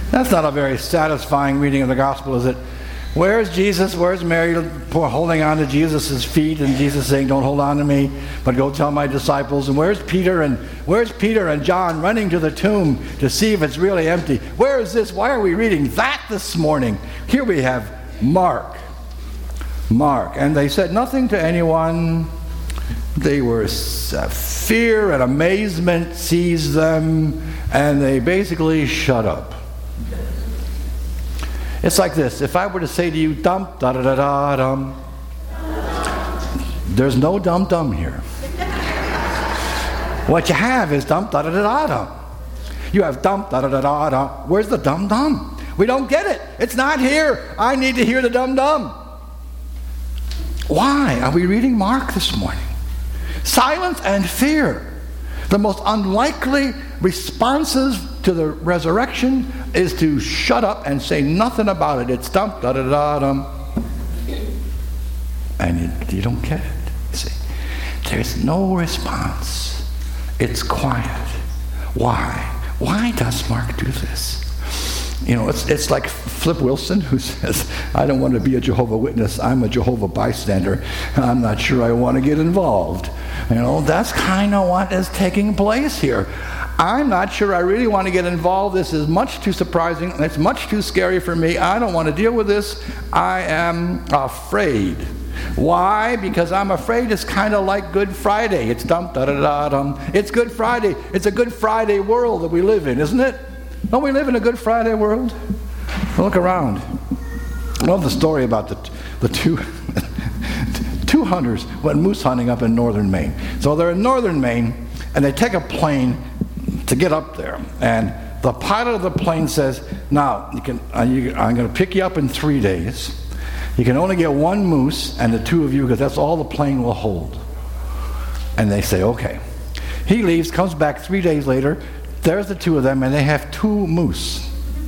That's not a very satisfying reading of the gospel, is it? Where's Jesus? Where's Mary holding on to Jesus' feet, and Jesus saying, don't hold on to me, but go tell my disciples? And where's Peter and John running to the tomb to see if it's really empty? Where is this? Why are we reading that this morning? Here we have Mark. And they said nothing to anyone. They were fear and amazement seized them, and they basically shut up. It's like this. If I were to say to you, dum, da da da da dum, there's no dum dum here. What you have is dum da da da da dum. You have dum da da da da dum. Where's the dum dum? We don't get it. It's not here. I need to hear the dum dum. Why are we reading Mark this morning? Silence and fear. The most unlikely responses to the resurrection is to shut up and say nothing about it. It's dum da da da dum. And you don't get it. You see, there's no response. It's quiet. Why? Why does Mark do this? You know, it's like Flip Wilson, who says, I don't want to be a Jehovah Witness, I'm a Jehovah bystander, and I'm not sure I want to get involved. You know, that's kind of what is taking place here. I'm not sure I really want to get involved. This is much too surprising. It's much too scary for me. I don't want to deal with this. I am afraid. Why? Because I'm afraid it's kind of like Good Friday. It's dum da da da dum. It's Good Friday. It's a Good Friday world that we live in, isn't it? Don't we live in a Good Friday world? Look around. I love the story about the two hunters went moose hunting up in northern Maine. So they're in northern Maine, and they take a plane to get up there. And the pilot of the plane says, now, I'm going to pick you up in 3 days. You can only get one moose and the two of you, because that's all the plane will hold. And they say, okay. He leaves, comes back 3 days later. There's the two of them, and they have 2 moose.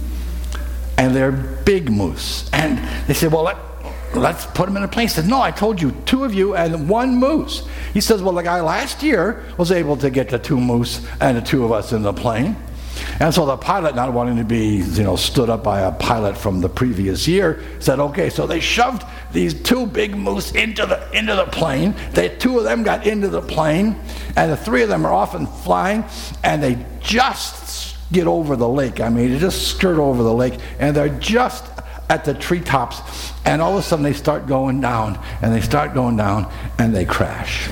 And they're big moose. And they say, well, let's put them in a plane. He said, no, I told you, 2 of you and 1 moose. He says, well, the guy last year was able to get the 2 moose and the 2 of us in the plane. And so the pilot, not wanting to be, stood up by a pilot from the previous year, said, okay, so they shoved these 2 big moose into the plane. 2 of them got into the plane, and the 3 of them are off and flying, and they just get over the lake. I mean, they just skirt over the lake, and they're just at the treetops, and all of a sudden they start going down, and they crash.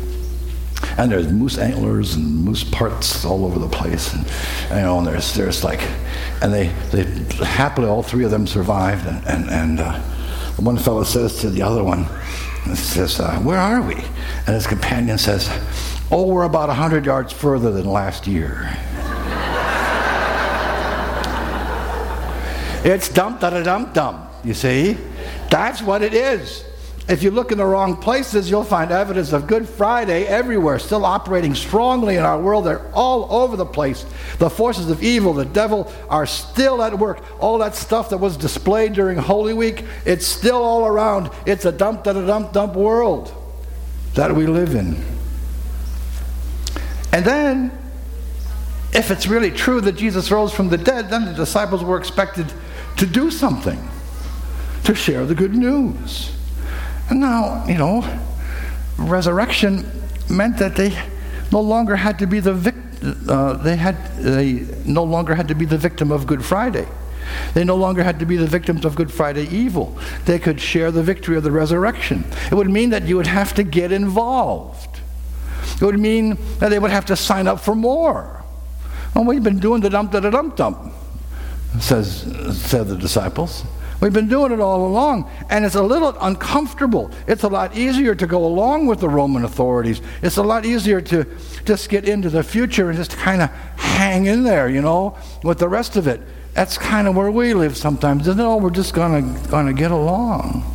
And there's moose antlers and moose parts all over the place, and there's like, and they happily, all 3 of them survived, and one fellow says to the other one, says, where are we? And his companion says, oh, we're about 100 yards further than last year. It's dum-da-da-dum-dum, you see? That's what it is. If you look in the wrong places, you'll find evidence of Good Friday everywhere, still operating strongly in our world. They're all over the place. The forces of evil, the devil, are still at work. All that stuff that was displayed during Holy Week, it's still all around. It's a dump world that we live in. And then, if it's really true that Jesus rose from the dead, then the disciples were expected to do something, to share the good news. And now, resurrection meant that they no longer had to be the no longer had to be the victim of Good Friday. They no longer had to be the victims of Good Friday evil. They could share the victory of the resurrection. It would mean that you would have to get involved. It would mean that they would have to sign up for more. Well, we've been doing the dump, said the disciples. We've been doing it all along, and it's a little uncomfortable. It's a lot easier to go along with the Roman authorities. It's a lot easier to just get into the future and just kind of hang in there, with the rest of it. That's kind of where we live sometimes. We're just gonna get along.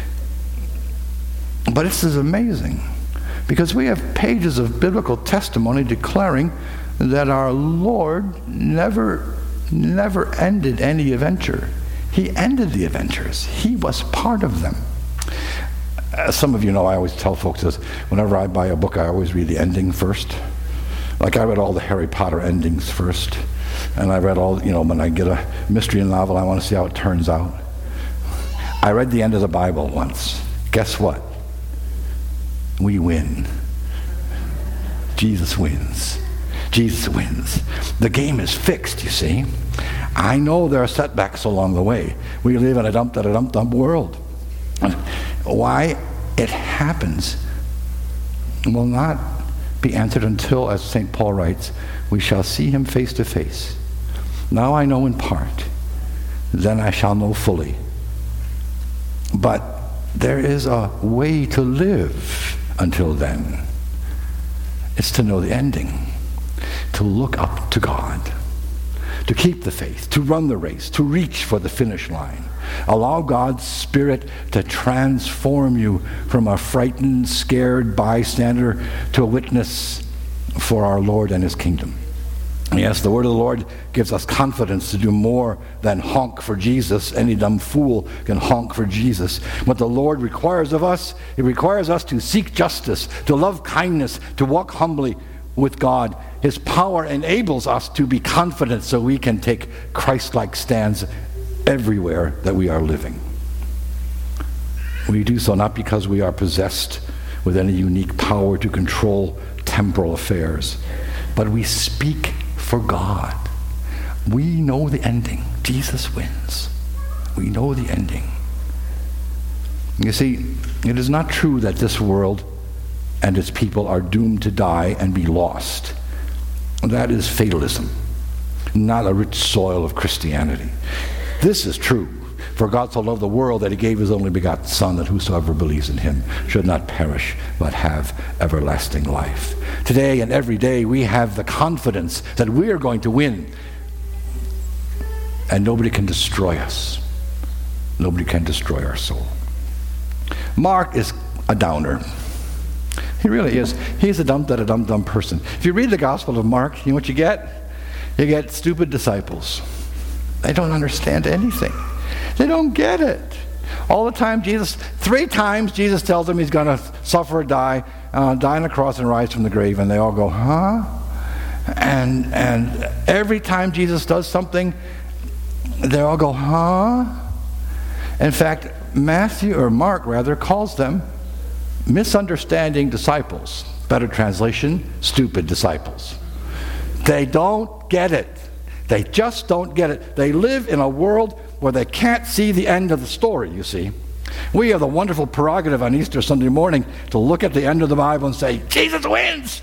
But this is amazing, because we have pages of biblical testimony declaring that our Lord never ended any adventure. He ended the adventures. He was part of them. As some of you know, I always tell folks this. Whenever I buy a book, I always read the ending first. Like I read all the Harry Potter endings first. And I read all, when I get a mystery novel, I want to see how it turns out. I read the end of the Bible once. Guess what? We win. Jesus wins. Jesus wins. The game is fixed, you see. I know there are setbacks along the way. We live in a dump world. Why it happens will not be answered until, as St. Paul writes, we shall see him face to face. Now I know in part, then I shall know fully. But there is a way to live until then. It's to know the ending, to look up to God, to keep the faith, to run the race, to reach for the finish line. Allow God's Spirit to transform you from a frightened, scared bystander to a witness for our Lord and his kingdom. Yes, the word of the Lord gives us confidence to do more than honk for Jesus. Any dumb fool can honk for Jesus. What the Lord requires of us, he requires us to seek justice, to love kindness, to walk humbly with God. His power enables us to be confident so we can take Christ-like stands everywhere that we are living. We do so not because we are possessed with any unique power to control temporal affairs, but we speak for God. We know the ending. Jesus wins. We know the ending. You see, it is not true that this world and its people are doomed to die and be lost. That is fatalism, not a rich soil of Christianity. This is true. For God so loved the world that he gave his only begotten Son, that whosoever believes in him should not perish, but have everlasting life. Today and every day we have the confidence that we are going to win. And nobody can destroy us. Nobody can destroy our soul. Mark is a downer. He really is. He's a dumb person. If you read the Gospel of Mark, you know what you get? You get stupid disciples. They don't understand anything. They don't get it. All the time, 3 times Jesus tells them he's going to suffer or die on the cross and rise from the grave, and they all go, huh? And every time Jesus does something, they all go, huh? In fact, Mark calls them misunderstanding disciples. Better translation, stupid disciples. They don't get it. They just don't get it. They live in a world where they can't see the end of the story, you see. We have the wonderful prerogative on Easter Sunday morning to look at the end of the Bible and say, Jesus wins!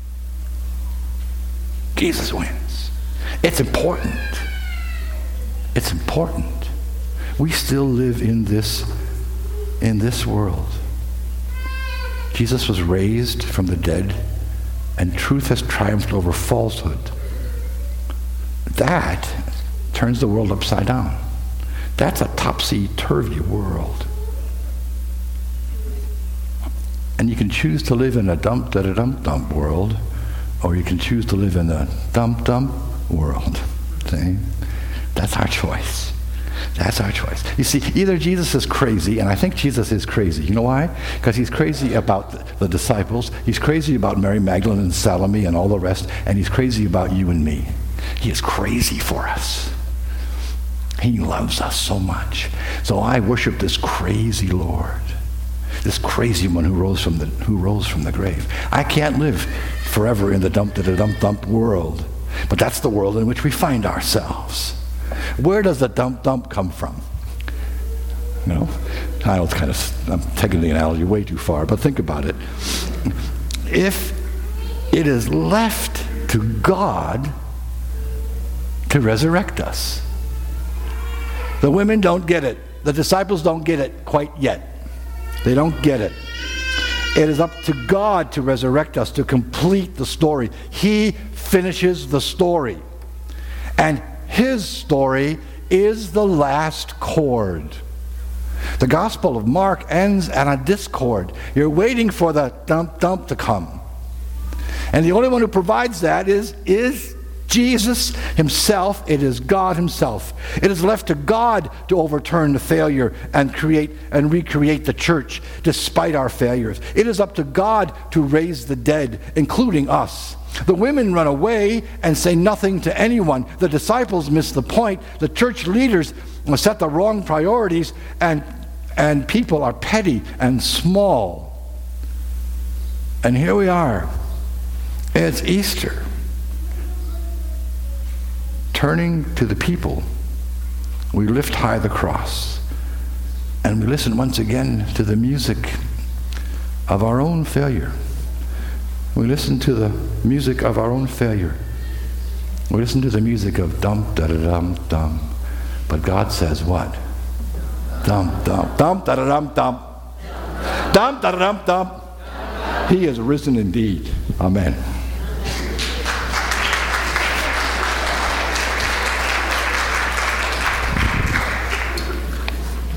Jesus wins. It's important. It's important. We still live in this world. Jesus was raised from the dead, and truth has triumphed over falsehood. That turns the world upside down. That's a topsy-turvy world. And you can choose to live in a dump world, or you can choose to live in a dump world. See? That's our choice. That's our choice. You see, either Jesus is crazy, and I think Jesus is crazy. You know why? Because he's crazy about the disciples. He's crazy about Mary Magdalene and Salome and all the rest, and he's crazy about you and me. He is crazy for us. He loves us so much. So I worship this crazy Lord, this crazy one who rose from the grave. I can't live forever in the dump world, but that's the world in which we find ourselves. Where does the dump come from? I know I'm taking the analogy way too far, but think about it. If it is left to God to resurrect us. The women don't get it. The disciples don't get it quite yet. They don't get it. It is up to God to resurrect us, to complete the story. He finishes the story. And his story is the last chord. The Gospel of Mark ends on a discord. You're waiting for the dump to come. And the only one who provides that is Jesus himself. It is God himself. It is left to God to overturn the failure and create and recreate the church despite our failures. It is up to God to raise the dead, including us. The women run away and say nothing to anyone. The disciples miss the point. The church leaders set the wrong priorities, and people are petty and small. And here we are. It's Easter. Turning to the people, we lift high the cross, and we listen once again to the music of our own failure. We listen to the music of our own failure. We listen to the music of dum da da dum dum. But God says what? Dum dum dum da da dum dum. Dum da da dum dum. He is risen indeed. Amen.